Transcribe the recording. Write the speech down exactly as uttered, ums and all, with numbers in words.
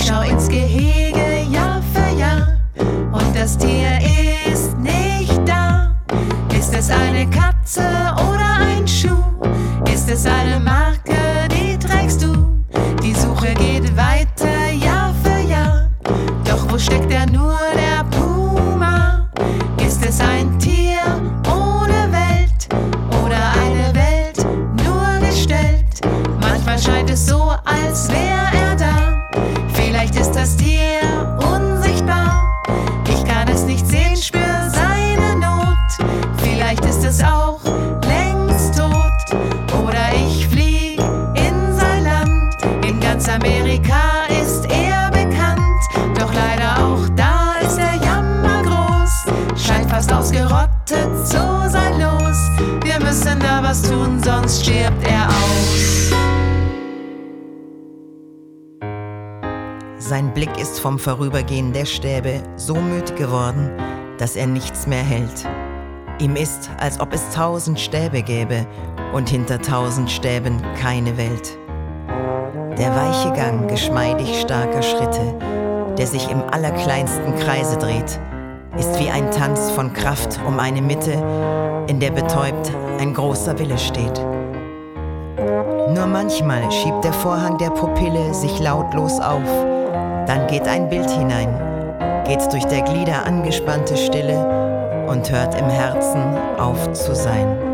schau ins Gehege Jahr für Jahr und das Tier ist nicht da. Ist es eine Katze oder ein Schuh? Ist es eine Marke, die trägst du? Die Suche geht weiter Jahr für Jahr. Doch wo steckt er nur, der Puma? Ist es ein Tier ohne Welt oder eine Welt nur gestellt? Manchmal scheint es so, als wäre er da. Vielleicht ist das Tier unsichtbar. Ich kann es nicht sehen, spür seine Not. Vielleicht ist es auch längst tot. Oder ich flieg in sein Land. In ganz Amerika ist er bekannt. Doch leider auch da ist er jammergroß. Scheint fast ausgerottet, so sein Los. Wir müssen da was tun, sonst stirbt er aus. Sein Blick ist vom Vorübergehen der Stäbe so müd geworden, dass er nichts mehr hält. Ihm ist, als ob es tausend Stäbe gäbe und hinter tausend Stäben keine Welt. Der weiche Gang geschmeidig starker Schritte, der sich im allerkleinsten Kreise dreht, ist wie ein Tanz von Kraft um eine Mitte, in der betäubt ein großer Wille steht. Nur manchmal schiebt der Vorhang der Pupille sich lautlos auf. Dann geht ein Bild hinein, geht durch der Glieder angespannte Stille und hört im Herzen auf zu sein.